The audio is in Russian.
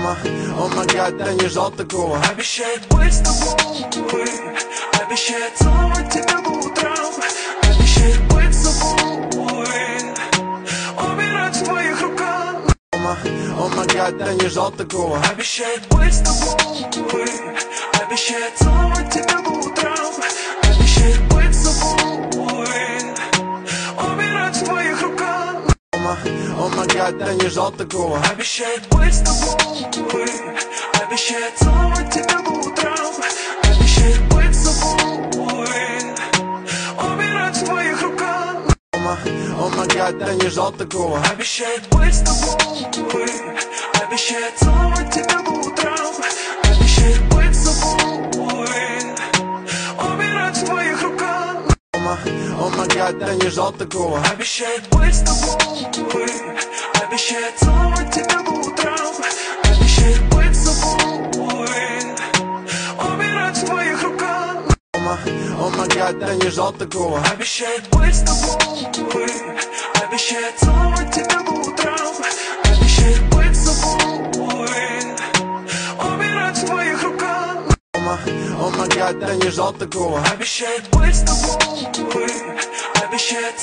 О май гад, я не ждал такого. Обещает быть с тобой, обещает целовать тебя по утрам, обещает быть с тобой, умирать в твоих руках. О май гад, я не ждал такого. Обещает быть с тобой, обещает целовать тебя по утрам, обещает быть с тобой, умирать в твоих руках. О май гад, я не ждал такого. Обещает быть с тобой, обещает целовать тебя по утрам, обещает быть с тобой, умирать в твоих руках. О май гад, я не ждал такого. Обещает быть с тобой, обещает целовать тебя по утрам, обещает быть с тобой, умирать в твоих руках. О май гад, я не ждал такого. Обещает быть с тобой, обещает целовать тебя по утрам, обещает быть с тобой, умирать в твоих руках. О май гад, я не ждал такого. Обещает быть с тобой, обещает целовать тебя по утрам, обещает быть с тобой, умирать в твоих руках. О май гад, я не ждал такого. Обещает быть с тобой, обещает